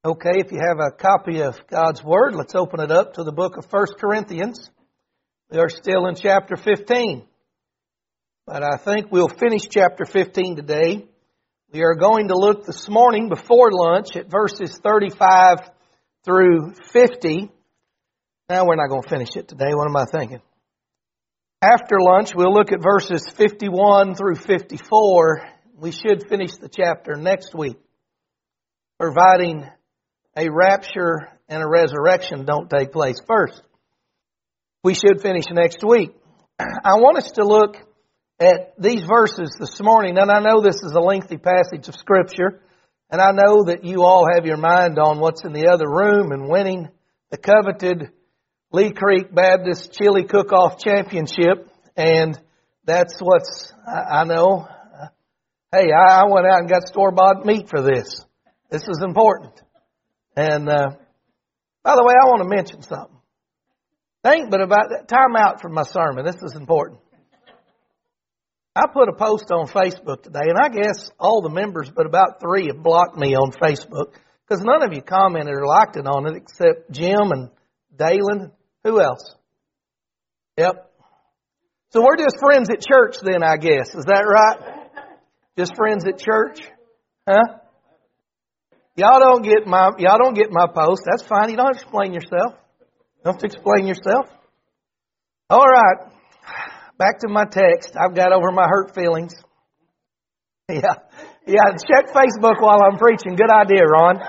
Okay, if you have a copy of God's Word, let's open it up to the book of 1 Corinthians. We are still in chapter 15. But I think we'll finish chapter 15 today. We are going to look this morning before lunch at verses 35 through 50. Now we're not going to finish it today. What am I thinking? After lunch, we'll look at verses 51 through 54. We should finish the chapter next week, providing a rapture and a resurrection don't take place first. We should finish next week. I want us to look at these verses this morning, and I know this is a lengthy passage of Scripture, and I know that you all have your mind on what's in the other room and winning the coveted Lee Creek Baptist Chili Cook-Off Championship, and that's what's, I know. Hey, I went out and got store-bought meat for this. This is important. And, by the way, I want to mention something. Think but about that. Time out from my sermon. This is important. I put a post on Facebook today, and I guess all the members, but about 3 have blocked me on Facebook, because none of you commented or liked it on it except Jim and Dalen. Who else? Yep. So we're just friends at church then, I guess. Is that right? Just friends at church? Huh? Y'all don't get my post. That's fine. You don't have to explain yourself. You don't have to explain yourself. All right. Back to my text. I've got over my hurt feelings. Yeah. Check Facebook while I'm preaching. Good idea, Ron.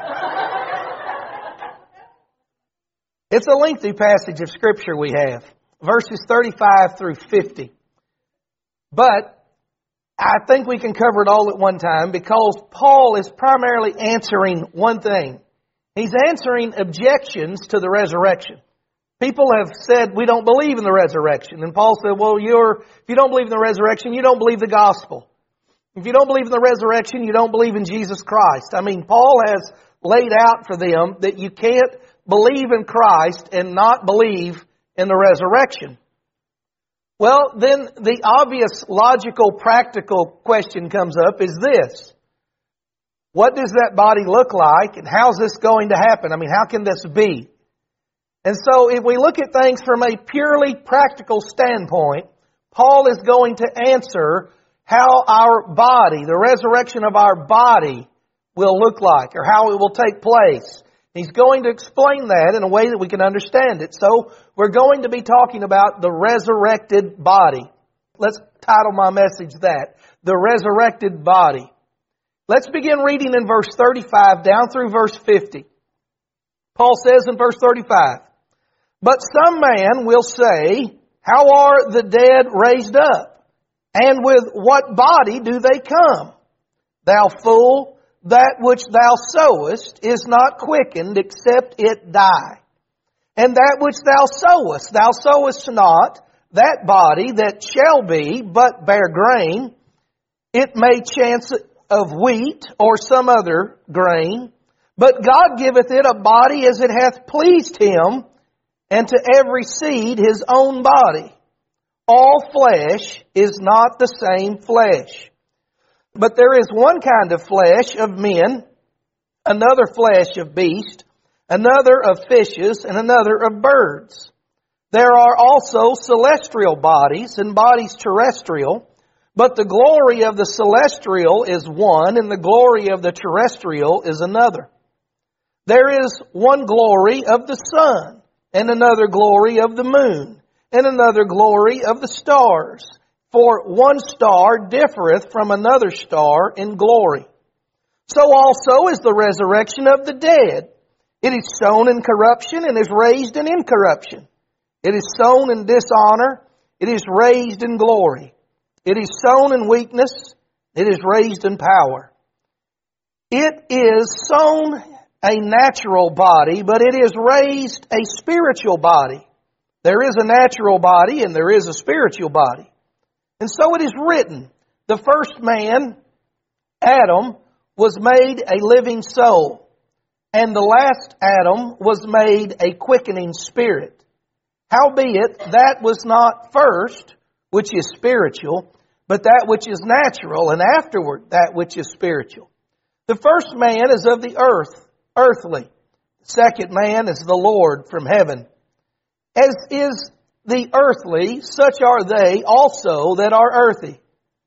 It's a lengthy passage of Scripture we have. Verses 35 through 50. But I think we can cover it all at one time because Paul is primarily answering one thing. He's answering objections to the resurrection. People have said, we don't believe in the resurrection. And Paul said, well, if you don't believe in the resurrection, you don't believe the gospel. If you don't believe in the resurrection, you don't believe in Jesus Christ. I mean, Paul has laid out for them that you can't believe in Christ and not believe in the resurrection. Well, then the obvious, logical, practical question comes up is this. What does that body look like and how's this going to happen? I mean, how can this be? And so if we look at things from a purely practical standpoint, Paul is going to answer how our body, the resurrection of our body, will look like or how it will take place. He's going to explain that in a way that we can understand it. So we're going to be talking about the resurrected body. Let's title my message that, the resurrected body. Let's begin reading in verse 35 down through verse 50. Paul says in verse 35, but some man will say, how are the dead raised up? And with what body do they come? Thou fool, that which thou sowest is not quickened except it die. And that which thou sowest not that body that shall be, but bear grain. It may chance of wheat or some other grain. But God giveth it a body as it hath pleased Him, and to every seed his own body. All flesh is not the same flesh. But there is one kind of flesh of men, another flesh of beasts, another of fishes, and another of birds. There are also celestial bodies and bodies terrestrial, but the glory of the celestial is one, and the glory of the terrestrial is another. There is one glory of the sun, and another glory of the moon, and another glory of the stars. For one star differeth from another star in glory. So also is the resurrection of the dead. It is sown in corruption and is raised in incorruption. It is sown in dishonor. It is raised in glory. It is sown in weakness. It is raised in power. It is sown a natural body, but it is raised a spiritual body. There is a natural body and there is a spiritual body. And so it is written, the first man, Adam, was made a living soul, and the last Adam was made a quickening spirit. Howbeit, that was not first, which is spiritual, but that which is natural, and afterward that which is spiritual. The first man is of the earth, earthly. The second man is the Lord from heaven. As is the earthly, such are they also that are earthy.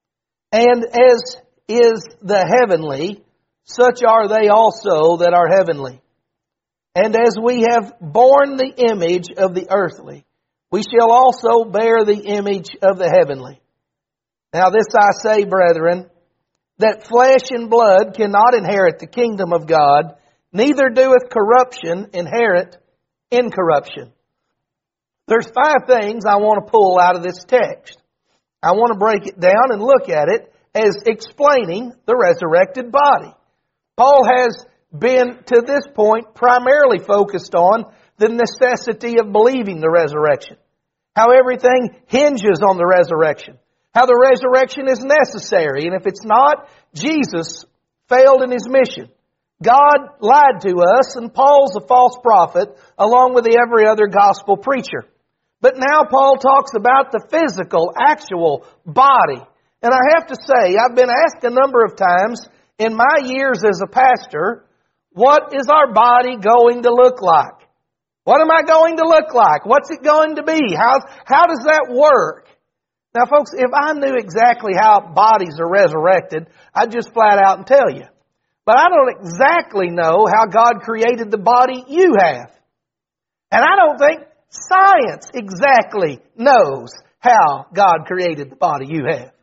And as is the heavenly, such are they also that are heavenly. And as we have borne the image of the earthly, we shall also bear the image of the heavenly. Now this I say, brethren, that flesh and blood cannot inherit the kingdom of God, neither doeth corruption inherit incorruption. There's 5 things I want to pull out of this text. I want to break it down and look at it as explaining the resurrected body. Paul has been, to this point, primarily focused on the necessity of believing the resurrection. How everything hinges on the resurrection. How the resurrection is necessary. And if it's not, Jesus failed in His mission. God lied to us, and Paul's a false prophet, along with every other gospel preacher. But now Paul talks about the physical, actual body. And I have to say, I've been asked a number of times in my years as a pastor, what is our body going to look like? What am I going to look like? What's it going to be? How does that work? Now folks, if I knew exactly how bodies are resurrected, I'd just flat out and tell you. But I don't exactly know how God created the body you have. And I don't think science exactly knows how God created the body you have.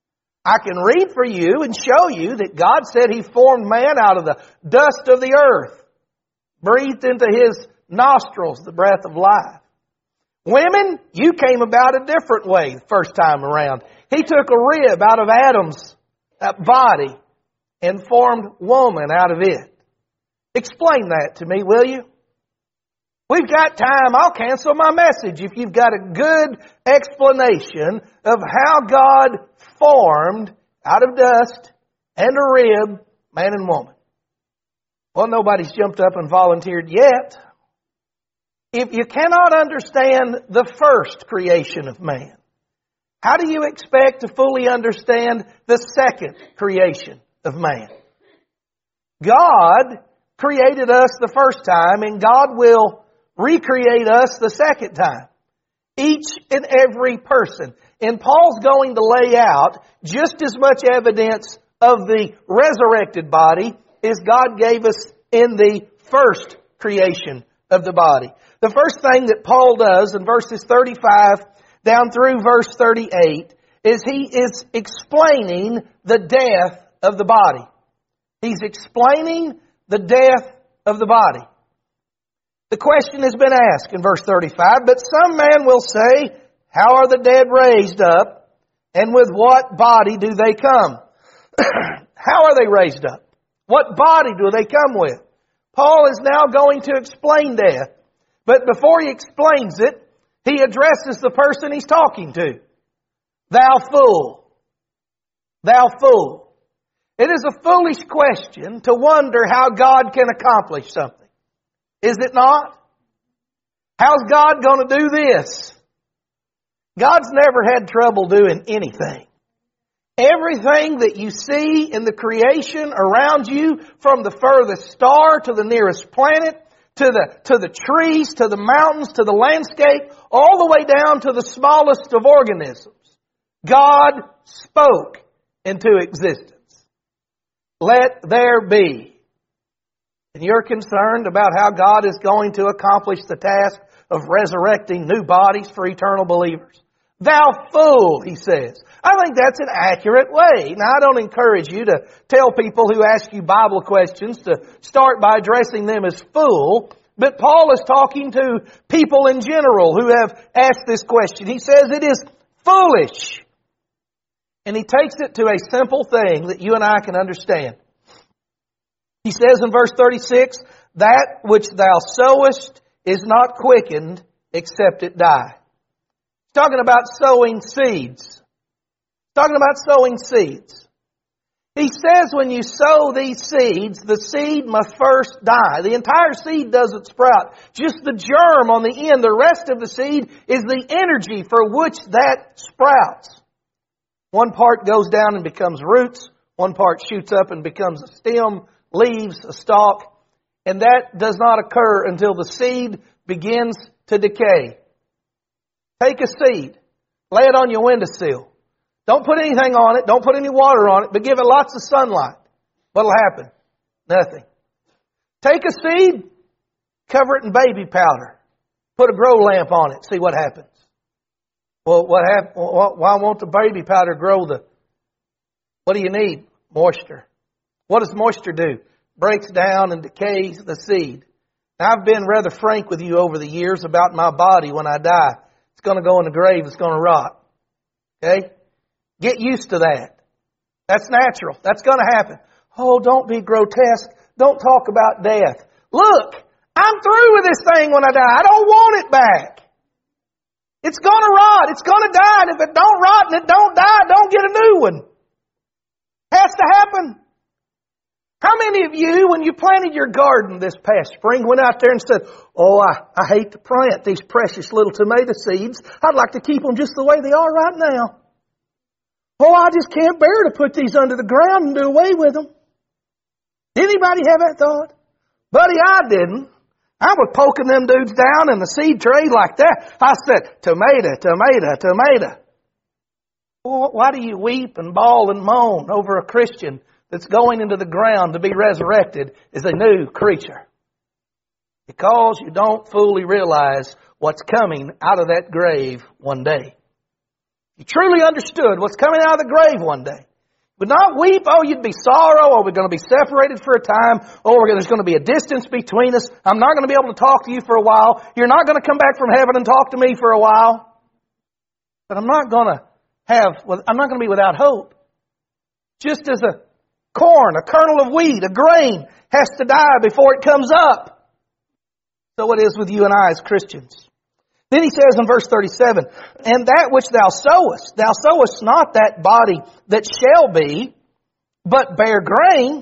I can read for you and show you that God said He formed man out of the dust of the earth, breathed into His nostrils the breath of life. Women, you came about a different way the first time around. He took a rib out of Adam's body and formed woman out of it. Explain that to me, will you? We've got time. I'll cancel my message if you've got a good explanation of how God formed out of dust and a rib, man and woman. Well, nobody's jumped up and volunteered yet. If you cannot understand the first creation of man, how do you expect to fully understand the second creation of man? God created us the first time, and God will recreate us the second time. Each and every person. And Paul's going to lay out just as much evidence of the resurrected body as God gave us in the first creation of the body. The first thing that Paul does in verses 35 down through verse 38 is he is explaining the death of the body. He's explaining the death of the body. The question has been asked in verse 35, but some man will say, how are the dead raised up, and with what body do they come? How are they raised up? What body do they come with? Paul is now going to explain death, but before he explains it, he addresses the person he's talking to. Thou fool! Thou fool! It is a foolish question to wonder how God can accomplish something. Is it not? How's God going to do this? God's never had trouble doing anything. Everything that you see in the creation around you, from the furthest star to the nearest planet, to the trees, to the mountains, to the landscape, all the way down to the smallest of organisms, God spoke into existence. Let there be. And you're concerned about how God is going to accomplish the task of resurrecting new bodies for eternal believers. Thou fool, he says. I think that's an accurate way. Now, I don't encourage you to tell people who ask you Bible questions to start by addressing them as fool. But Paul is talking to people in general who have asked this question. He says it is foolish. And he takes it to a simple thing that you and I can understand. He says in verse 36, that which thou sowest is not quickened except it die. He's talking about sowing seeds. Talking about sowing seeds. He says when you sow these seeds, the seed must first die. The entire seed doesn't sprout. Just the germ on the end. The rest of the seed is the energy for which that sprouts. One part goes down and becomes roots. One part shoots up and becomes a stem, leaves, a stalk. And that does not occur until the seed begins to decay. Take a seed, lay it on your windowsill. Don't put anything on it, don't put any water on it, but give it lots of sunlight. What'll happen? Nothing. Take a seed, cover it in baby powder. Put a grow lamp on it, see what happens. Well, why won't the baby powder grow what do you need? Moisture. What does moisture do? Breaks down and decays the seed. Now, I've been rather frank with you over the years about my body when I die. It's going to go in the grave, it's going to rot. Okay? Get used to that. That's natural. That's going to happen. Oh, don't be grotesque. Don't talk about death. Look, I'm through with this thing when I die. I don't want it back. It's going to rot. It's going to die. And if it don't rot and it don't die, don't get a new one. Has to happen. How many of you, when you planted your garden this past spring, went out there and said, oh, I hate to plant these precious little tomato seeds. I'd like to keep them just the way they are right now. Oh, I just can't bear to put these under the ground and do away with them. Did anybody have that thought? Buddy, I didn't. I was poking them dudes down in the seed tray like that. I said, tomato, tomato, tomato. Well, why do you weep and bawl and moan over a Christian that's going into the ground to be resurrected as a new creature? Because you don't fully realize what's coming out of that grave one day. You truly understood what's coming out of the grave one day. Would not weep, oh, you'd be sorrow, or we're going to be separated for a time, or there's going to be a distance between us. I'm not going to be able to talk to you for a while. You're not going to come back from heaven and talk to me for a while. But I'm not going to be without hope. Just as a corn, a kernel of wheat, a grain has to die before it comes up. So it is with you and I as Christians. Then he says in verse 37, and that which thou sowest not that body that shall be, but bear grain,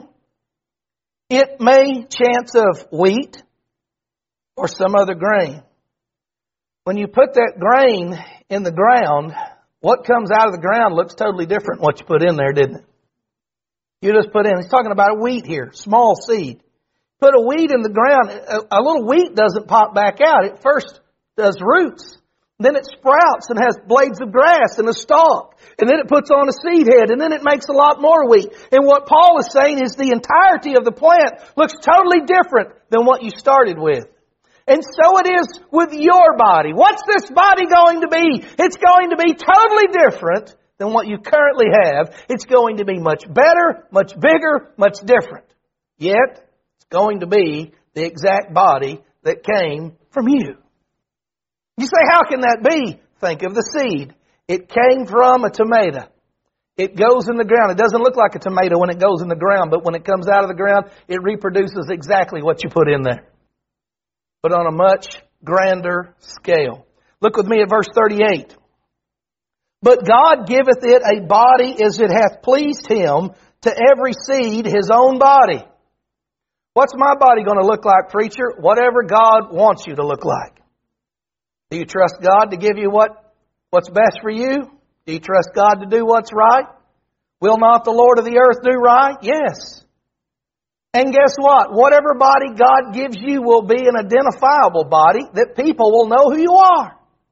it may chance of wheat or some other grain. When you put that grain in the ground, what comes out of the ground looks totally different than what you put in there, didn't it? You just put in, he's talking about a wheat here, small seed. Put a wheat in the ground, a little wheat doesn't pop back out. It first does roots. Then it sprouts and has blades of grass and a stalk. And then it puts on a seed head. And then it makes a lot more wheat. And what Paul is saying is the entirety of the plant looks totally different than what you started with. And so it is with your body. What's this body going to be? It's going to be totally different than what you currently have. It's going to be much better, much bigger, much different. Yet, it's going to be the exact body that came from you. You say, how can that be? Think of the seed. It came from a tomato. It goes in the ground. It doesn't look like a tomato when it goes in the ground, but when it comes out of the ground, it reproduces exactly what you put in there. But on a much grander scale. Look with me at verse 38. But God giveth it a body as it hath pleased Him, to every seed his own body. What's my body going to look like, preacher? Whatever God wants you to look like. Do you trust God to give you what's best for you? Do you trust God to do what's right? Will not the Lord of the earth do right? Yes. And guess what? Whatever body God gives you will be an identifiable body that people will know who you are.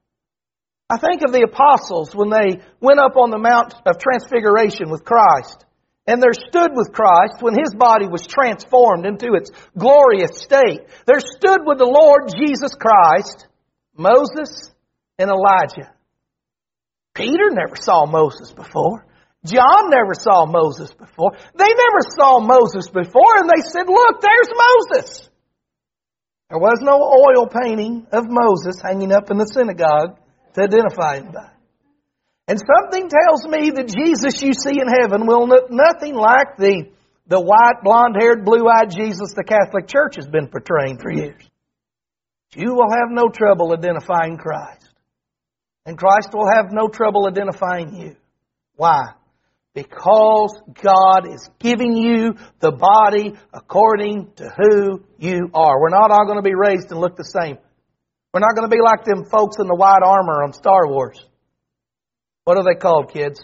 I think of the apostles when they went up on the Mount of Transfiguration with Christ. And there stood with Christ when His body was transformed into its glorious state. There stood with the Lord Jesus Christ Moses and Elijah. Peter never saw Moses before. John never saw Moses before. They never saw Moses before, and they said, look, there's Moses. There was no oil painting of Moses hanging up in the synagogue to identify him by. And something tells me that Jesus you see in heaven will look nothing like the white, blonde-haired, blue-eyed Jesus the Catholic Church has been portraying for years. You will have no trouble identifying Christ. And Christ will have no trouble identifying you. Why? Because God is giving you the body according to who you are. We're not all going to be raised and look the same. We're not going to be like them folks in the white armor on Star Wars. What are they called, kids?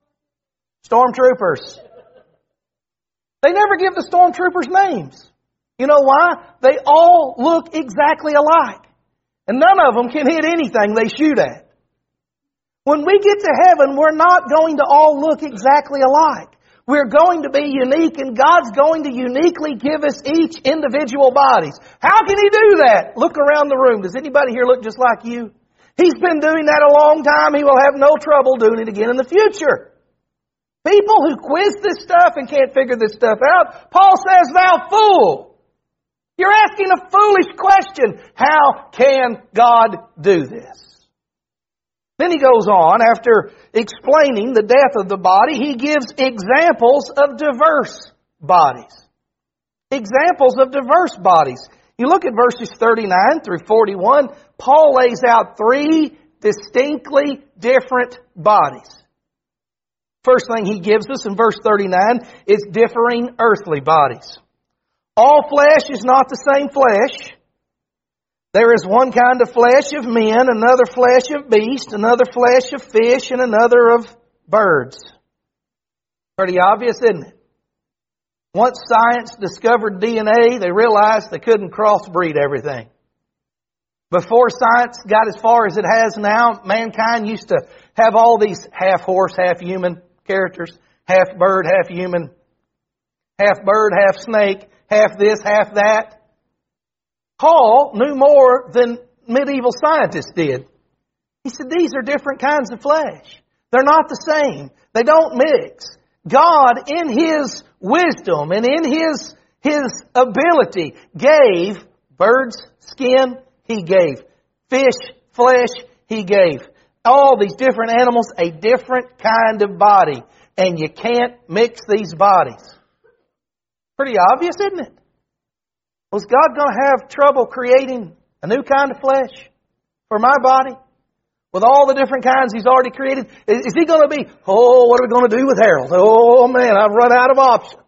Stormtroopers. They never give the stormtroopers names. You know why? They all look exactly alike. And none of them can hit anything they shoot at. When we get to heaven, we're not going to all look exactly alike. We're going to be unique, and God's going to uniquely give us each individual bodies. How can He do that? Look around the room. Does anybody here look just like you? He's been doing that a long time. He will have no trouble doing it again in the future. People who quiz this stuff and can't figure this stuff out, Paul says, "Thou fool! You're asking a foolish question. How can God do this?" Then he goes on, after explaining the death of the body, he gives examples of diverse bodies. Examples of diverse bodies. You look at verses 39 through 41, Paul lays out 3 distinctly different bodies. First thing he gives us in verse 39 is differing earthly bodies. All flesh is not the same flesh. There is one kind of flesh of men, another flesh of beasts, another flesh of fish, and another of birds. Pretty obvious, isn't it? Once science discovered DNA, they realized they couldn't crossbreed everything. Before science got as far as it has now, mankind used to have all these half horse, half human characters, half bird, half human, half bird, half snake, half this, half that. Paul knew more than medieval scientists did. He said, these are different kinds of flesh. They're not the same. They don't mix. God, in His wisdom and in His ability, gave birds' skin. He gave fish flesh. He gave all these different animals a different kind of body. And you can't mix these bodies. Pretty obvious, isn't it? Was God going to have trouble creating a new kind of flesh for my body? With all the different kinds He's already created? Is He going to be, what are we going to do with Harold? Oh man, I've run out of options.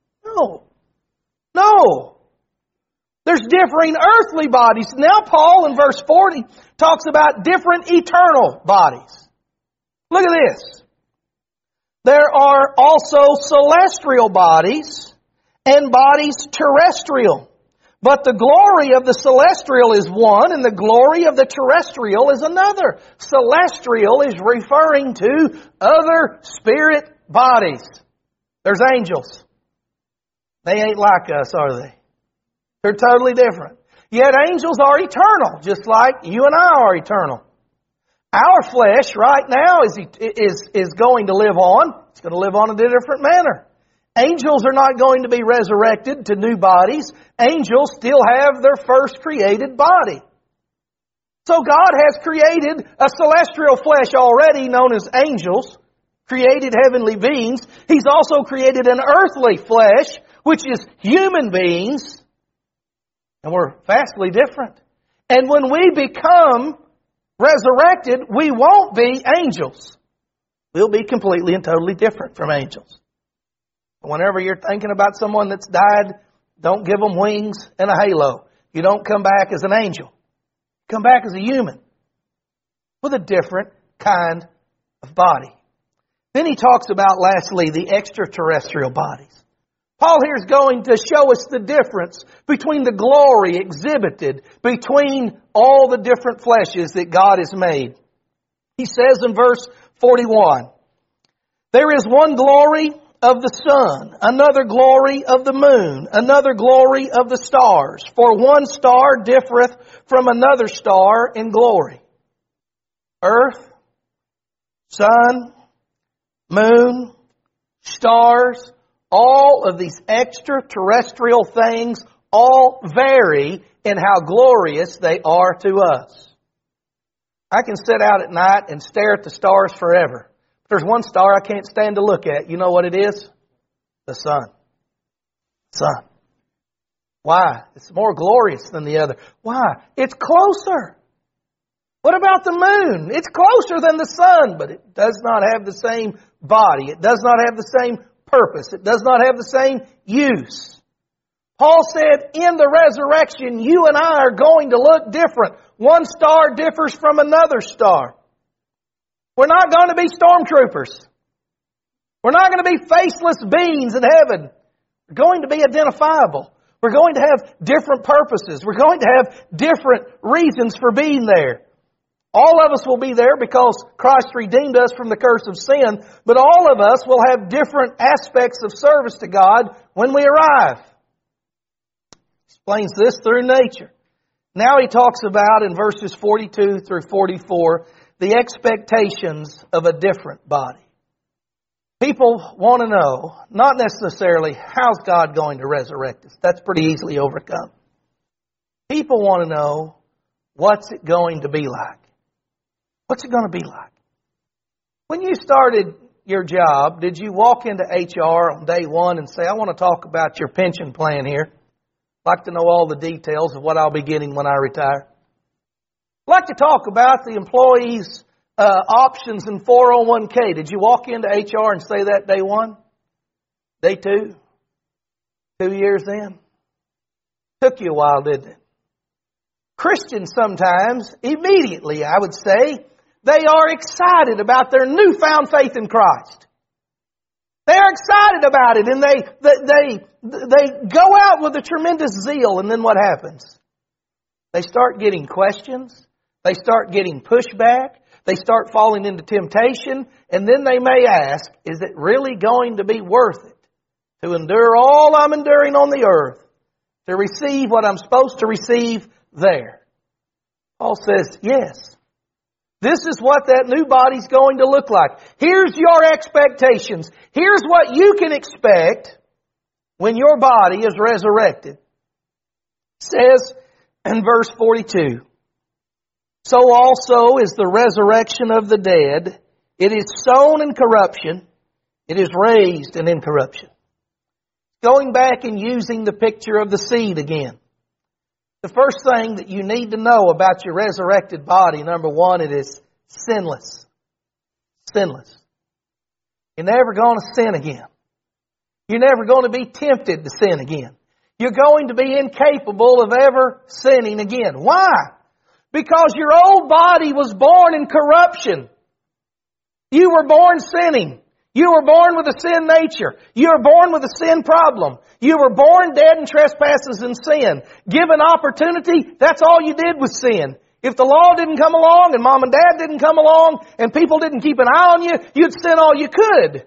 No. There's differing earthly bodies. Now Paul in verse 40 talks about different eternal bodies. Look at this. There are also celestial bodies and bodies terrestrial. But the glory of the celestial is one, and the glory of the terrestrial is another. Celestial is referring to other spirit bodies. There's angels. They ain't like us, are they? They're totally different. Yet angels are eternal, just like you and I are eternal. Our flesh right now is going to live on. It's going to live on in a different manner. Angels are not going to be resurrected to new bodies. Angels still have their first created body. So God has created a celestial flesh already known as angels, created heavenly beings. He's also created an earthly flesh, which is human beings. And we're vastly different. And when we become resurrected, we won't be angels. We'll be completely and totally different from angels. Whenever you're thinking about someone that's died, don't give them wings and a halo. You don't come back as an angel. Come back as a human with a different kind of body. Then he talks about, lastly, the extraterrestrial bodies. Paul here is going to show us the difference between the glory exhibited between all the different fleshes that God has made. He says in verse 41, there is one glory of the sun, another glory of the moon, another glory of the stars. For one star differeth from another star in glory. Earth, sun, moon, stars, all of these extraterrestrial things all vary in how glorious they are to us. I can sit out at night and stare at the stars forever. There's one star I can't stand to look at. You know what it is? The sun. Sun. Why? It's more glorious than the other. Why? It's closer. What about the moon? It's closer than the sun, but it does not have the same body. It does not have the same purpose. It does not have the same use. Paul said, in the resurrection, you and I are going to look different. One star differs from another star. We're not going to be stormtroopers. We're not going to be faceless beings in heaven. We're going to be identifiable. We're going to have different purposes. We're going to have different reasons for being there. All of us will be there because Christ redeemed us from the curse of sin, but all of us will have different aspects of service to God when we arrive. Explains this through nature. Now he talks about in verses 42 through 44 the expectations of a different body. People want to know, not necessarily how's God going to resurrect us. That's pretty easily overcome. People want to know, what's it going to be like? What's it going to be like? When you started your job, did you walk into HR on day one and say, I want to talk about your pension plan here? I'd like to know all the details of what I'll be getting when I retire. I'd like to talk about the employees' options in 401k. Did you walk into HR and say that day one? Day two? 2 years in? Took you a while, didn't it? Christians sometimes, immediately, I would say, they are excited about their newfound faith in Christ. They are excited about it, and they go out with a tremendous zeal, and then what happens? They start getting questions. They start getting pushback. They start falling into temptation, and then they may ask, is it really going to be worth it to endure all I'm enduring on the earth to receive what I'm supposed to receive there? Paul says, yes. This is what that new body's going to look like. Here's your expectations. Here's what you can expect when your body is resurrected. It says in verse 42, so also is the resurrection of the dead. It is sown in corruption. It is raised in incorruption. Going back and using the picture of the seed again. The first thing that you need to know about your resurrected body, number one, it is sinless. Sinless. You're never going to sin again. You're never going to be tempted to sin again. You're going to be incapable of ever sinning again. Why? Because your old body was born in corruption. You were born sinning. You were born with a sin nature. You were born with a sin problem. You were born dead in trespasses and sin. Given opportunity, that's all you did was sin. If the law didn't come along and mom and dad didn't come along and people didn't keep an eye on you, you'd sin all you could.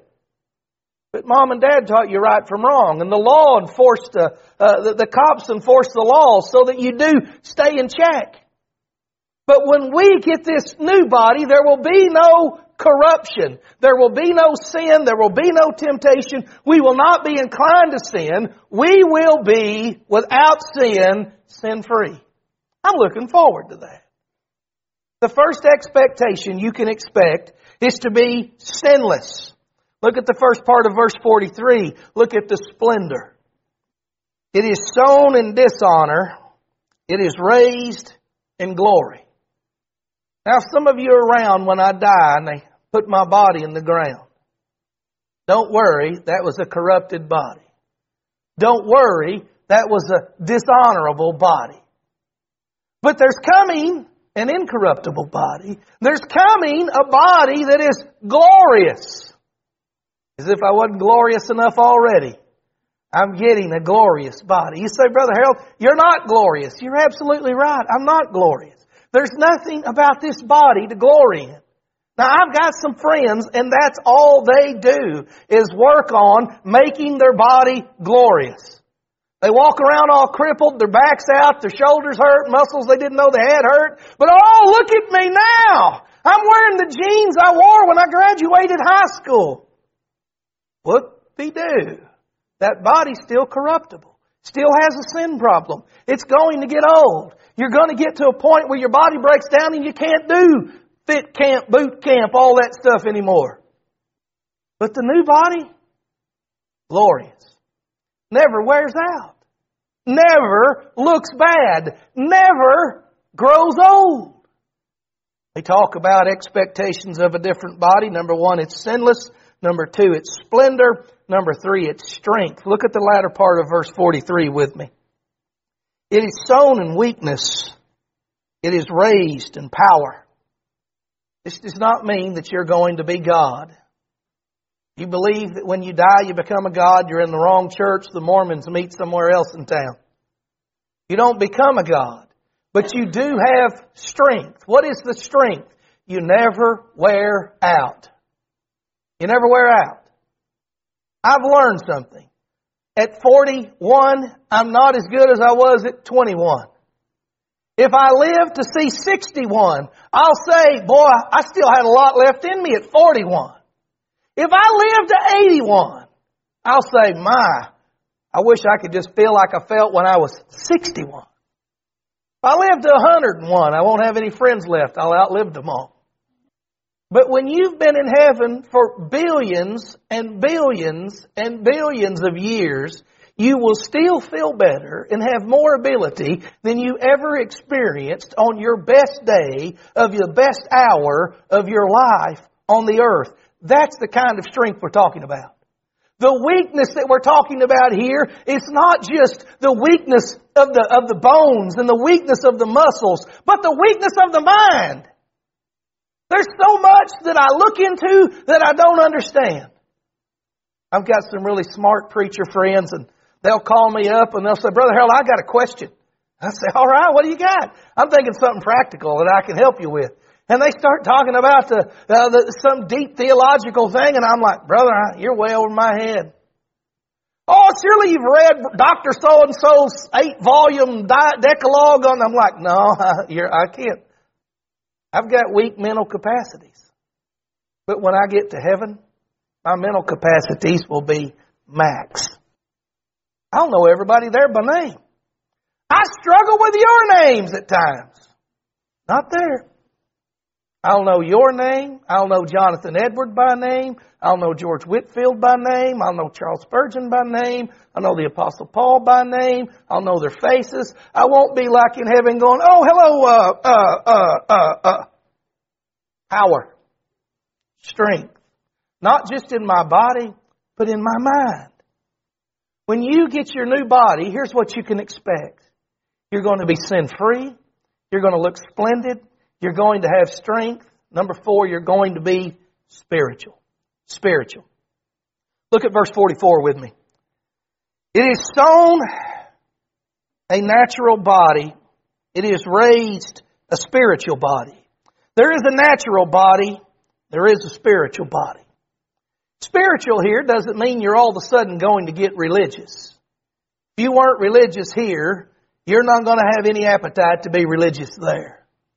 But mom and dad taught you right from wrong, and the law enforced, the cops enforced the law so that you do stay in check. But when we get this new body, there will be no corruption. There will be no sin. There will be no temptation. We will not be inclined to sin. We will be, without sin, sin-free. I'm looking forward to that. The first expectation you can expect is to be sinless. Look at the first part of verse 43. Look at the splendor. It is sown in dishonor. It is raised in glory. Now, some of you are around when I die and they put my body in the ground. Don't worry, that was a corrupted body. Don't worry, that was a dishonorable body. But there's coming an incorruptible body. There's coming a body that is glorious. As if I wasn't glorious enough already. I'm getting a glorious body. You say, Brother Harold, you're not glorious. You're absolutely right. I'm not glorious. There's nothing about this body to glory in. Now, I've got some friends, and that's all they do is work on making their body glorious. They walk around all crippled, their back's out, their shoulders hurt, muscles they didn't know they had hurt. But oh, look at me now! I'm wearing the jeans I wore when I graduated high school. Whoop-de-doo. That body's still corruptible. Still has a sin problem. It's going to get old. You're going to get to a point where your body breaks down and you can't do fit camp, boot camp, all that stuff anymore. But the new body, glorious. Never wears out. Never looks bad. Never grows old. They talk about expectations of a different body. Number one, it's sinless. Number two, it's splendor. Number three, it's strength. Look at the latter part of verse 43 with me. It is sown in weakness. It is raised in power. This does not mean that you're going to be God. You believe that when you die you become a God, you're in the wrong church. The Mormons meet somewhere else in town. You don't become a God. But you do have strength. What is the strength? You never wear out. You never wear out. I've learned something. At 41, I'm not as good as I was at 21. If I live to see 61, I'll say, boy, I still had a lot left in me at 41. If I live to 81, I'll say, I wish I could just feel like I felt when I was 61. If I live to 101, I won't have any friends left. I'll outlive them all. But when you've been in heaven for billions and billions and billions of years, you will still feel better and have more ability than you ever experienced on your best day of your best hour of your life on the earth. That's the kind of strength we're talking about. The weakness that we're talking about here is not just the weakness of the bones and the weakness of the muscles, but the weakness of the mind. There's so much that I look into that I don't understand. I've got some really smart preacher friends, and they'll call me up and they'll say, Brother Harold, I got a question. I say, all right, what do you got? I'm thinking something practical that I can help you with. And they start talking about some deep theological thing, and I'm like, brother, you're way over my head. Oh, surely you've read Dr. So-and-so's 8-volume Decalogue on. I'm like, no, I can't. I've got weak mental capacities. But when I get to heaven, my mental capacities will be max. I'll know everybody there by name. I struggle with your names at times. Not there. I'll know your name. I'll know Jonathan Edward by name. I'll know George Whitefield by name. I'll know Charles Spurgeon by name. I'll know the Apostle Paul by name. I'll know their faces. I won't be like in heaven going, oh, hello, power, strength. Not just in my body, but in my mind. When you get your new body, here's what you can expect. You're going to be sin-free. You're going to look splendid. You're going to have strength. Number 4, you're going to be spiritual. Spiritual. Look at verse 44 with me. It is sown a natural body. It is raised a spiritual body. There is a natural body. There is a spiritual body. Spiritual here doesn't mean you're all of a sudden going to get religious. If you weren't religious here, you're not going to have any appetite to be religious there.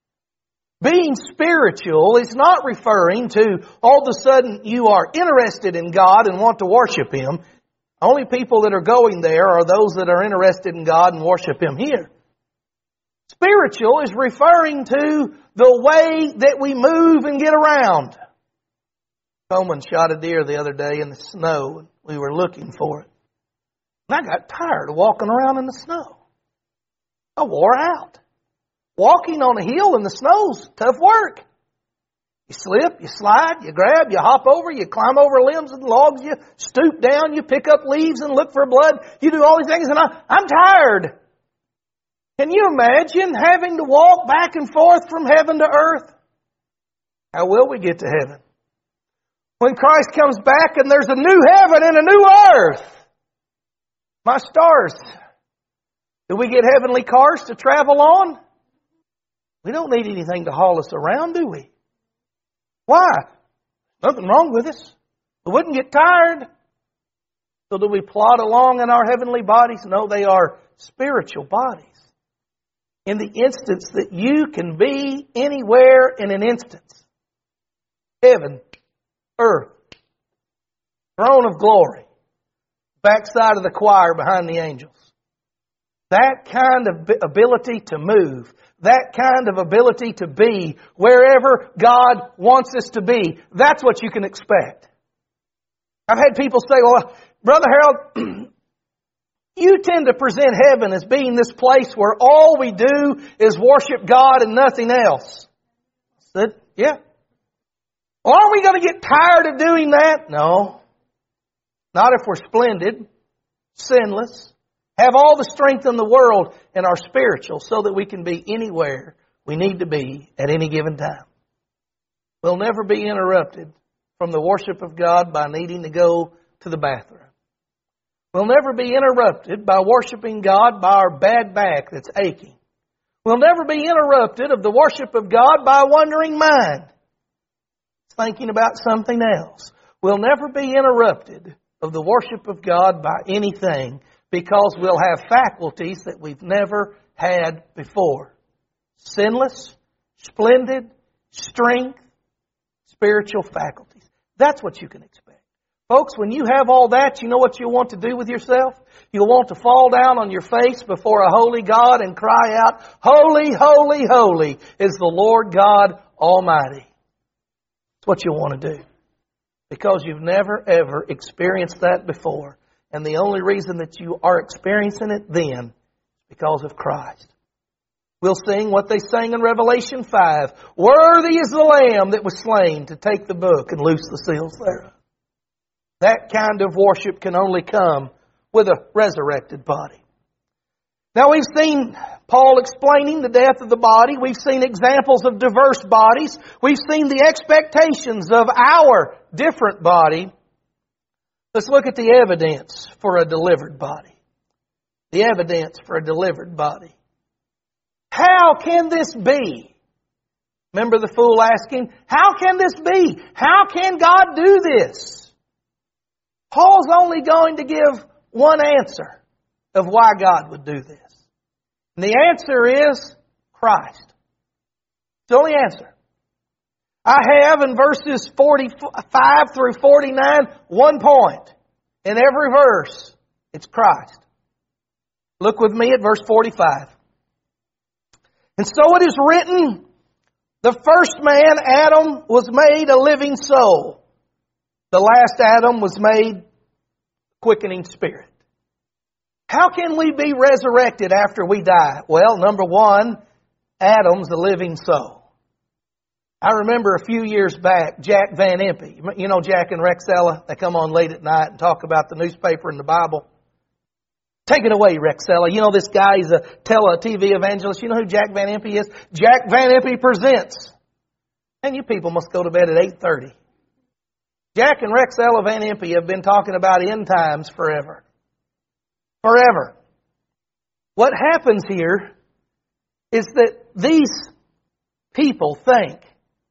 Being spiritual is not referring to all of a sudden you are interested in God and want to worship Him. Only people that are going there are those that are interested in God and worship Him here. Spiritual is referring to the way that we move and get around. Coleman shot a deer the other day in the snow, and we were looking for it. And I got tired of walking around in the snow. I wore out. Walking on a hill in the snow's tough work. You slip, you slide, you grab, you hop over, you climb over limbs and logs, you stoop down, you pick up leaves and look for blood. You do all these things, and I'm tired. Can you imagine having to walk back and forth from heaven to earth? How will we get to heaven? When Christ comes back and there's a new heaven and a new earth. My stars. Do we get heavenly cars to travel on? We don't need anything to haul us around, do we? Why? Nothing wrong with us. We wouldn't get tired. So do we plod along in our heavenly bodies? No, they are spiritual bodies. In the instance that you can be anywhere in an instance. Heaven, earth, throne of glory, backside of the choir behind the angels. That kind of ability to move, that kind of ability to be wherever God wants us to be, that's what you can expect. I've had people say, well, Brother Harold, you tend to present heaven as being this place where all we do is worship God and nothing else. I said, yeah. Well, aren't we going to get tired of doing that? No. Not if we're splendid, sinless, have all the strength in the world and are spiritual so that we can be anywhere we need to be at any given time. We'll never be interrupted from the worship of God by needing to go to the bathroom. We'll never be interrupted by worshiping God by our bad back that's aching. We'll never be interrupted of the worship of God by a wandering mind, thinking about something else. We'll never be interrupted of the worship of God by anything, because we'll have faculties that we've never had before. Sinless, splendid, strength, spiritual faculties. That's what you can expect. Folks, when you have all that, you know what you'll want to do with yourself? You'll want to fall down on your face before a holy God and cry out, "Holy, holy, holy is the Lord God Almighty." That's what you'll want to do. Because you've never, ever experienced that before. And the only reason that you are experiencing it then is because of Christ. We'll sing what they sang in Revelation 5. "Worthy is the Lamb that was slain to take the book and loose the seals thereof." That kind of worship can only come with a resurrected body. Now we've seen Paul explaining the death of the body. We've seen examples of diverse bodies. We've seen the expectations of our different body. Let's look at the evidence for a delivered body. The evidence for a delivered body. How can this be? Remember the fool asking, how can this be? How can God do this? Paul's only going to give one answer of why God would do this. And the answer is Christ. It's the only answer. I have in verses 45 through 49 one point. In every verse, it's Christ. Look with me at verse 45. "And so it is written, the first man, Adam, was made a living soul. The last Adam was made quickening spirit." How can we be resurrected after we die? Well, number one, Adam's a living soul. I remember a few years back, Jack Van Impe. You know Jack and Rexella? They come on late at night and talk about the newspaper and the Bible. Take it away, Rexella. You know this guy, he's a TV evangelist. You know who Jack Van Impe is? Jack Van Impe presents. And you people must go to bed at 8:30. Jack and Rexella Van Impe have been talking about end times forever. Forever. What happens here is that these people think,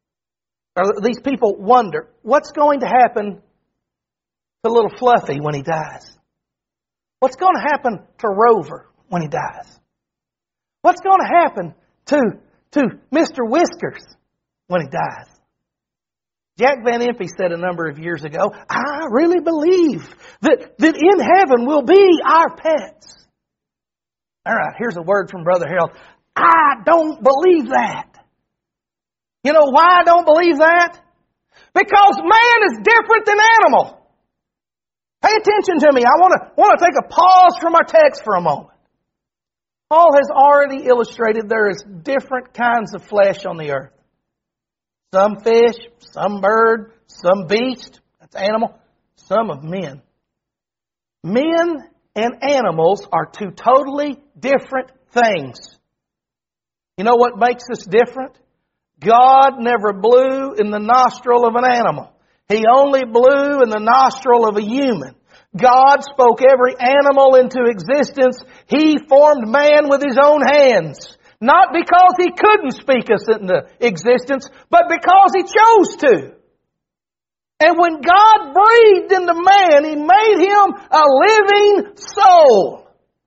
or these people wonder, what's going to happen to little Fluffy when he dies? What's going to happen to Rover when he dies? What's going to happen to Mr. Whiskers when he dies? Jack Van Impe said a number of years ago, "I really believe that in heaven will be our pets." All right, here's a word from Brother Harold. I don't believe that. You know why I don't believe that? Because man is different than animal. Pay attention to me. I want to take a pause from our text for a moment. Paul has already illustrated there is different kinds of flesh on the earth. Some fish, some bird, some beast, that's animal, some of men. Men and animals are two totally different things. You know what makes us different? God never blew in the nostril of an animal. He only blew in the nostril of a human. God spoke every animal into existence. He formed man with His own hands. Not because He couldn't speak us into existence, but because He chose to. And when God breathed into man, He made him a living soul.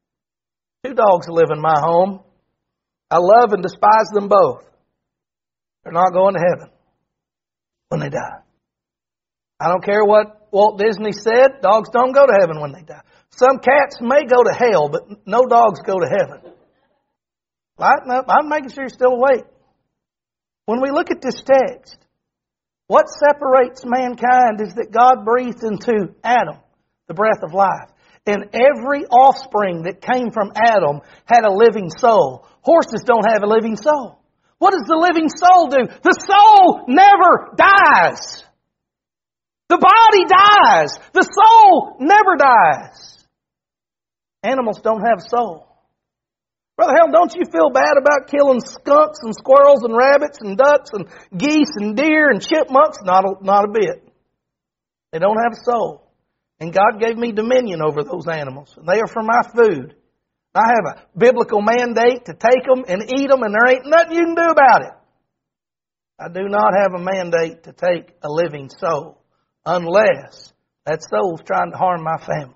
2 dogs live in my home. I love and despise them both. They're not going to heaven when they die. I don't care what Walt Disney said. Dogs don't go to heaven when they die. Some cats may go to hell, but no dogs go to heaven. Lighten up. I'm making sure you're still awake. When we look at this text, what separates mankind is that God breathed into Adam the breath of life. And every offspring that came from Adam had a living soul. Horses don't have a living soul. What does the living soul do? The soul never dies. The body dies. The soul never dies. Animals don't have a soul. Brother Helen, don't you feel bad about killing skunks and squirrels and rabbits and ducks and geese and deer and chipmunks? Not a bit. They don't have a soul. And God gave me dominion over those animals. And they are for my food. I have a biblical mandate to take them and eat them, and there ain't nothing you can do about it. I do not have a mandate to take a living soul unless that soul's trying to harm my family.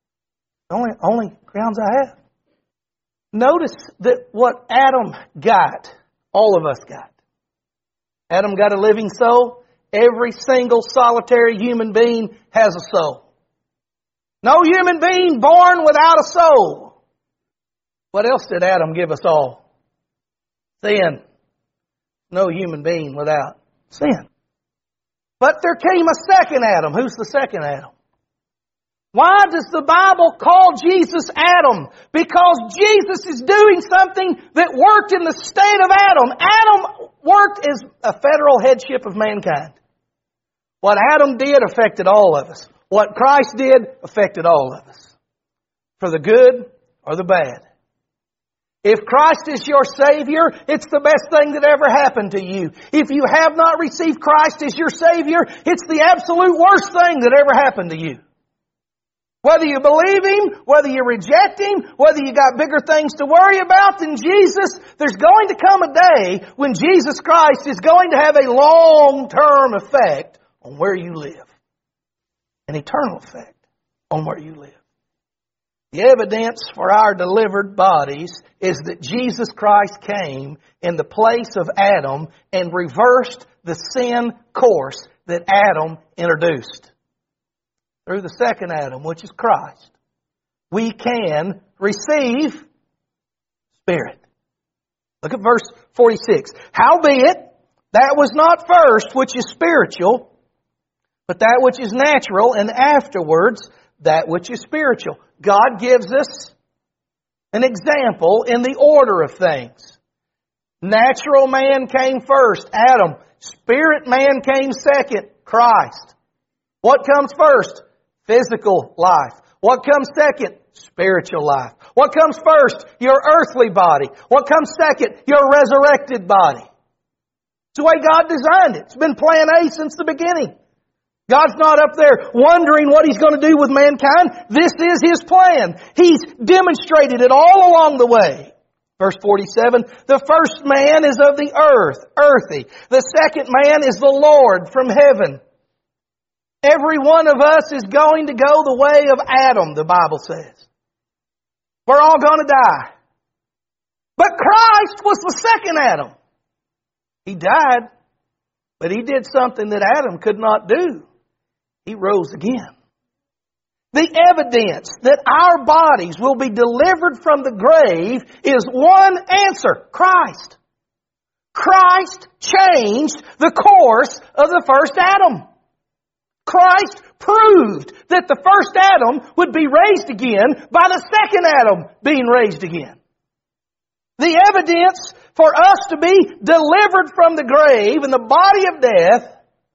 Only grounds I have. Notice that what Adam got, all of us got. Adam got a living soul. Every single solitary human being has a soul. No human being born without a soul. What else did Adam give us all? Sin. No human being without sin. But there came a second Adam. Who's the second Adam? Why does the Bible call Jesus Adam? Because Jesus is doing something that worked in the state of Adam. Adam worked as a federal headship of mankind. What Adam did affected all of us. What Christ did affected all of us. For the good or the bad. If Christ is your Savior, it's the best thing that ever happened to you. If you have not received Christ as your Savior, it's the absolute worst thing that ever happened to you. Whether you believe Him, whether you reject Him, whether you got bigger things to worry about than Jesus, there's going to come a day when Jesus Christ is going to have a long-term effect on where you live. An eternal effect on where you live. The evidence for our delivered bodies is that Jesus Christ came in the place of Adam and reversed the sin course that Adam introduced. Through the second Adam, which is Christ, we can receive Spirit. Look at verse 46. Howbeit, that was not first which is spiritual, but that which is natural, and afterwards that which is spiritual. God gives us an example in the order of things. Natural man came first, Adam. Spirit man came second, Christ. What comes first? Physical life. What comes second? Spiritual life. What comes first? Your earthly body. What comes second? Your resurrected body. It's the way God designed it. It's been plan A since the beginning. God's not up there wondering what He's going to do with mankind. This is His plan. He's demonstrated it all along the way. Verse 47, the first man is of the earth, earthy. The second man is the Lord from heaven. Every one of us is going to go the way of Adam, the Bible says. We're all going to die. But Christ was the second Adam. He died, but He did something that Adam could not do. He rose again. The evidence that our bodies will be delivered from the grave is one answer: Christ. Christ changed the course of the first Adam. Christ proved that the first Adam would be raised again by the second Adam being raised again. The evidence for us to be delivered from the grave and the body of death,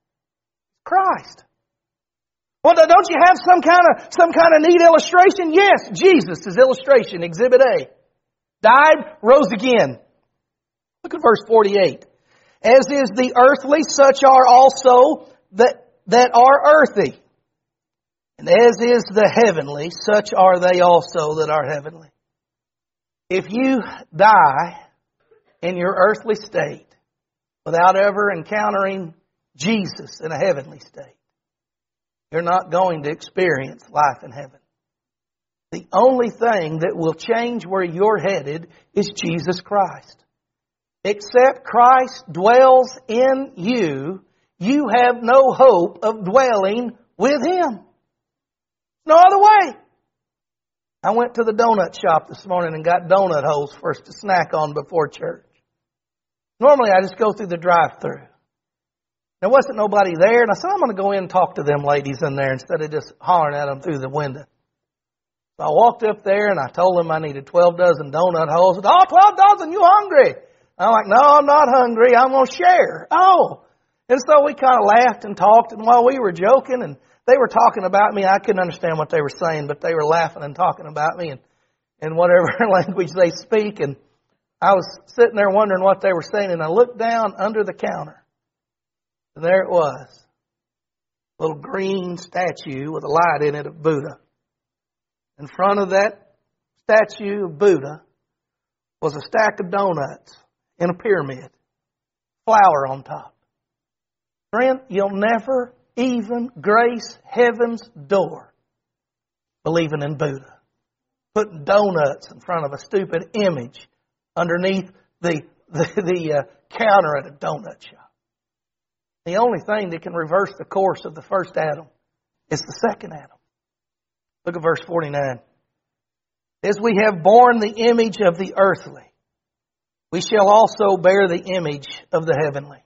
Christ. Well, don't you have some kind of neat illustration? Yes, Jesus is illustration, Exhibit A. Died, rose again. Look at verse 48. As is the earthly, such are also that are earthy. And as is the heavenly, such are they also that are heavenly. If you die in your earthly state without ever encountering Jesus in a heavenly state, you're not going to experience life in heaven. The only thing that will change where you're headed is Jesus Christ. Except Christ dwells in you, you have no hope of dwelling with Him. No other way. I went to the donut shop this morning and got donut holes for us to snack on before church. Normally I just go through the drive-thru. There wasn't nobody there, and I said, I'm going to go in and talk to them ladies in there instead of just hollering at them through the window. So I walked up there and I told them I needed 12 dozen donut holes. I said, oh, 12 dozen, you hungry? I'm like, no, I'm not hungry. I'm going to share. Oh. And so we kind of laughed and talked, and while we were joking, and they were talking about me, I couldn't understand what they were saying, but they were laughing and talking about me in whatever language they speak. And I was sitting there wondering what they were saying, and I looked down under the counter. And there it was. little green statue with a light in it of Buddha. In front of that statue of Buddha was a stack of donuts in a pyramid, flour on top. Friend, you'll never even grace heaven's door believing in Buddha. Putting donuts in front of a stupid image underneath the counter at a donut shop. The only thing that can reverse the course of the first Adam is the second Adam. Look at verse 49. As we have borne the image of the earthly, we shall also bear the image of the heavenly.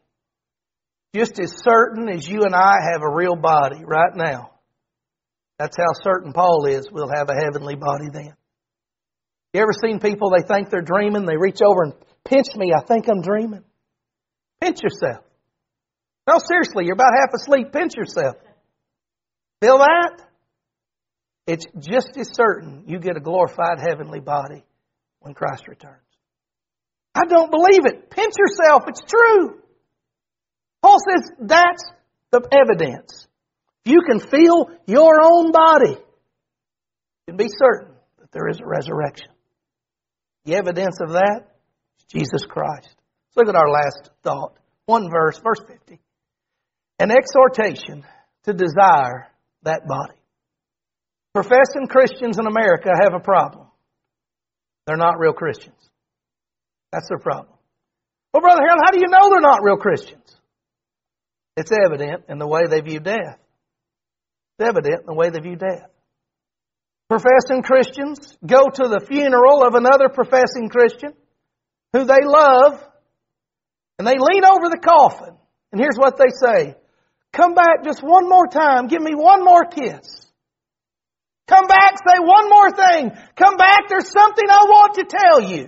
Just as certain as you and I have a real body right now, that's how certain Paul is we'll have a heavenly body then. You ever seen people, they think they're dreaming, they reach over and pinch me, I think I'm dreaming. Pinch yourself. No, seriously, you're about half asleep, pinch yourself. Feel that? It's just as certain you get a glorified heavenly body when Christ returns. I don't believe it. Pinch yourself, it's true. Paul says that's the evidence. If you can feel your own body, you can be certain that there is a resurrection. The evidence of that is Jesus Christ. Let's look at our last thought. One verse, verse 50. An exhortation to desire that body. Professing Christians in America have a problem. They're not real Christians. That's their problem. Well, Brother Harold, how do you know they're not real Christians? It's evident in the way they view death. It's evident in the way they view death. Professing Christians go to the funeral of another professing Christian who they love, and they lean over the coffin, and here's what they say. Come back just one more time. Give me one more kiss. Come back, say one more thing. Come back, there's something I want to tell you.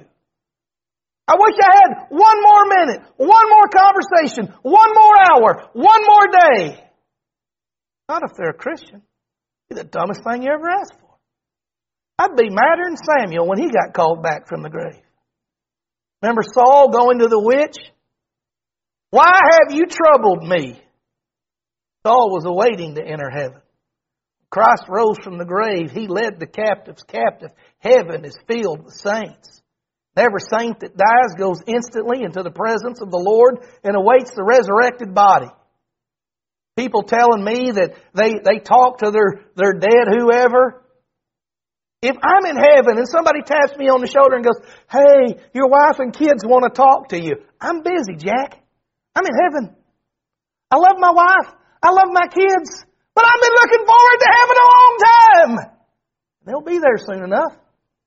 I wish I had one more minute, one more conversation, one more hour, one more day. Not if they're a Christian. It'd be the dumbest thing you ever asked for. I'd be madder than Samuel when he got called back from the grave. Remember Saul going to the witch? Why have you troubled me? Saul was awaiting to enter heaven. Christ rose from the grave. He led the captives captive. Heaven is filled with saints. Every saint that dies goes instantly into the presence of the Lord and awaits the resurrected body. People telling me that they talk to their dead whoever. If I'm in heaven and somebody taps me on the shoulder and goes, hey, your wife and kids want to talk to you. I'm busy, Jack. I'm in heaven. I love my wife. I love my kids. But I've been looking forward to heaven a long time. They'll be there soon enough.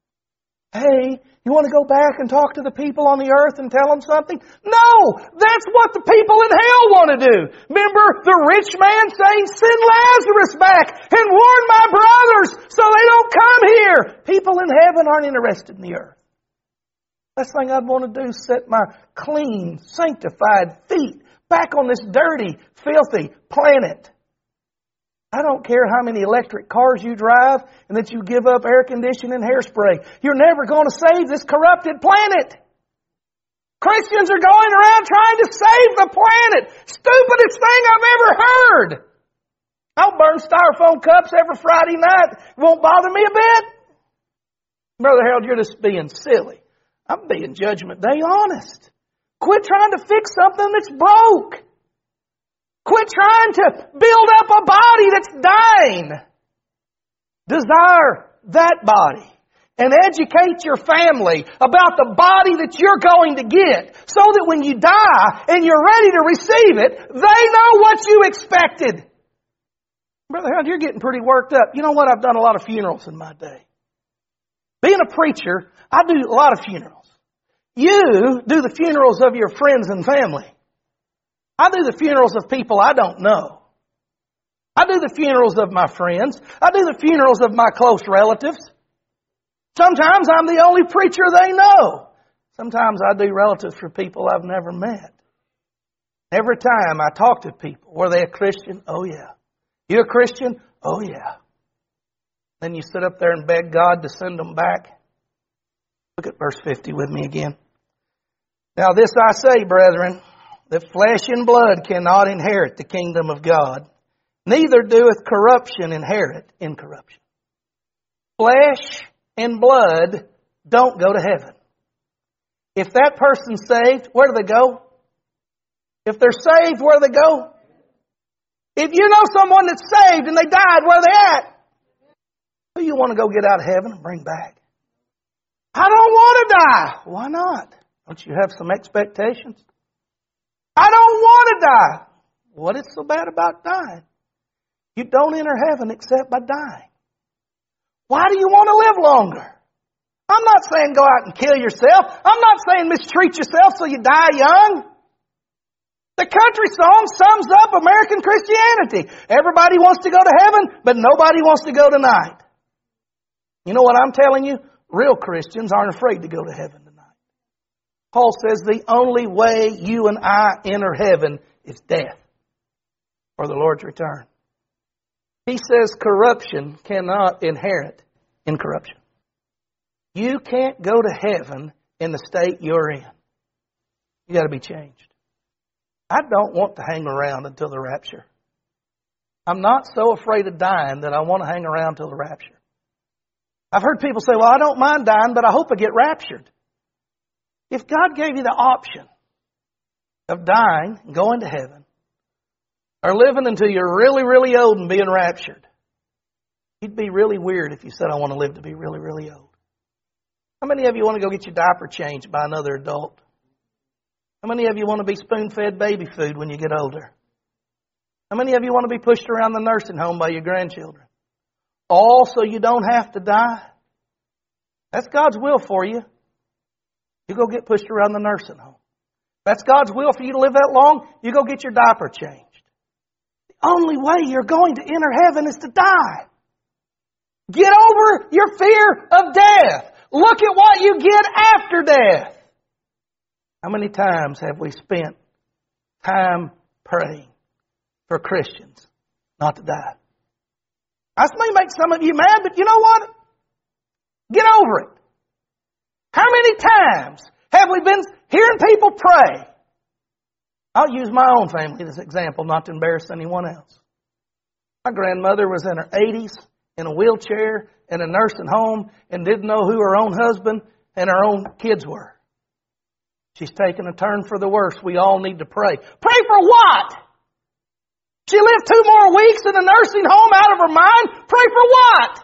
Hey, you want to go back and talk to the people on the earth and tell them something? No! That's what the people in hell want to do. Remember the rich man saying, send Lazarus back and warn my brothers so they don't come here. People in heaven aren't interested in the earth. Last thing I'd want to do is set my clean, sanctified feet back on this dirty, filthy planet. I don't care how many electric cars you drive and that you give up air conditioning and hairspray. You're never going to save this corrupted planet. Christians are going around trying to save the planet. Stupidest thing I've ever heard. I'll burn styrofoam cups every Friday night. It won't bother me a bit. Brother Harold, you're just being silly. I'm being Judgment Day honest. Quit trying to fix something that's broke. Quit trying to build up a body that's dying. Desire that body. And educate your family about the body that you're going to get. So that when you die and you're ready to receive it, they know what you expected. Brother Harold, you're getting pretty worked up. You know what? I've done a lot of funerals in my day. Being a preacher, I do a lot of funerals. You do the funerals of your friends and family. I do the funerals of people I don't know. I do the funerals of my friends. I do the funerals of my close relatives. Sometimes I'm the only preacher they know. Sometimes I do relatives for people I've never met. Every time I talk to people, were they a Christian? Oh yeah. You a Christian? Oh yeah. Then you sit up there and beg God to send them back. Look at verse 50 with me again. Now this I say, brethren, that flesh and blood cannot inherit the kingdom of God, Neither doeth corruption inherit incorruption. Flesh and blood don't go to heaven. If that person's saved, where do they go? If they're saved, where do they go? If you know someone that's saved and they died, where are they at? Who you want to go get out of heaven and bring back? I don't want to die. Why not? Don't you have some expectations? I don't want to die. What is so bad about dying? You don't enter heaven except by dying. Why do you want to live longer? I'm not saying go out and kill yourself. I'm not saying mistreat yourself so you die young. The country song sums up American Christianity. Everybody wants to go to heaven, but nobody wants to go tonight. You know what I'm telling you? Real Christians aren't afraid to go to heaven tonight. Paul says the only way you and I enter heaven is death or the Lord's return. He says corruption cannot inherit incorruption. You can't go to heaven in the state you're in. You got to be changed. I don't want to hang around until the rapture. I'm not so afraid of dying that I want to hang around till the rapture. I've heard people say, well, I don't mind dying, but I hope I get raptured. If God gave you the option of dying and going to heaven, or living until you're really, really old and being raptured, you'd be really weird if you said, I want to live to be really, really old. How many of you want to go get your diaper changed by another adult? How many of you want to be spoon-fed baby food when you get older? How many of you want to be pushed around the nursing home by your grandchildren? All so you don't have to die? That's God's will for you. You go get pushed around the nursing home. That's God's will for you to live that long. You go get your diaper changed. The only way you're going to enter heaven is to die. Get over your fear of death. Look at what you get after death. How many times have we spent time praying for Christians not to die? This may make some of you mad, but you know what? Get over it. How many times have we been hearing people pray? I'll use my own family as an example, not to embarrass anyone else. My grandmother was in her 80s, in a wheelchair, in a nursing home, and didn't know who her own husband and her own kids were. She's taken a turn for the worse. We all need to pray. Pray for what? She lived 2 more weeks in a nursing home out of her mind? Pray for what?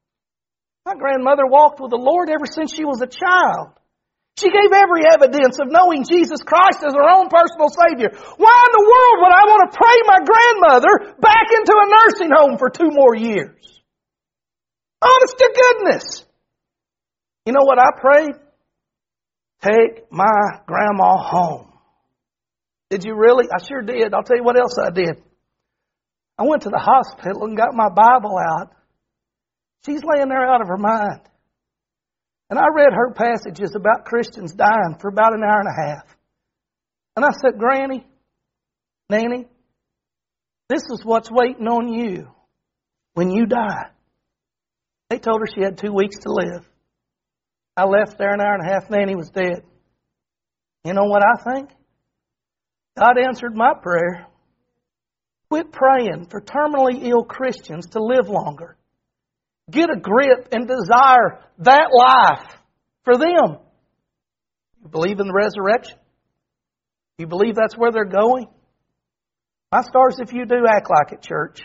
My grandmother walked with the Lord ever since she was a child. She gave every evidence of knowing Jesus Christ as her own personal Savior. Why in the world would I want to pray my grandmother back into a nursing home for 2 more years? Honest to goodness. You know what I prayed? Take my grandma home. Did you really? I sure did. I'll tell you what else I did. I went to the hospital and got my Bible out. She's laying there out of her mind. And I read her passages about Christians dying for about an hour and a half. And I said, Granny, Nanny, this is what's waiting on you when you die. They told her she had 2 weeks to live. I left there an hour and a half, Nanny was dead. You know what I think? God answered my prayer. Quit praying for terminally ill Christians to live longer. Get a grip and desire that life for them. You believe in the resurrection? You believe that's where they're going? My stars, if you do, act like it, church.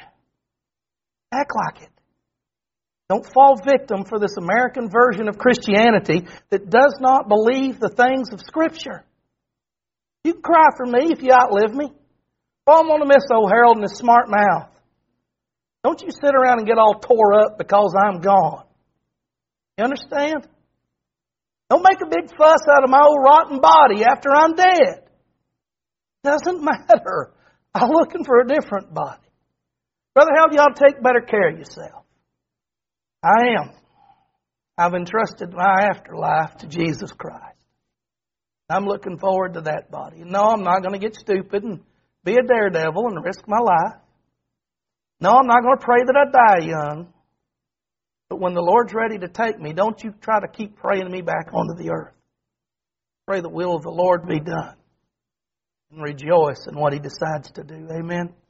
Act like it. Don't fall victim for this American version of Christianity that does not believe the things of Scripture. You can cry for me if you outlive me. Oh, I'm going to miss old Harold and his smart mouth. Don't you sit around and get all tore up because I'm gone. You understand? Don't make a big fuss out of my old rotten body after I'm dead. Doesn't matter. I'm looking for a different body. Brother Harold, you ought to take better care of yourself. I am. I've entrusted my afterlife to Jesus Christ. I'm looking forward to that body. No, I'm not going to get stupid and be a daredevil and risk my life. No, I'm not going to pray that I die young. But when the Lord's ready to take me, don't you try to keep praying me back onto the earth. Pray the will of the Lord be done. And rejoice in what He decides to do. Amen.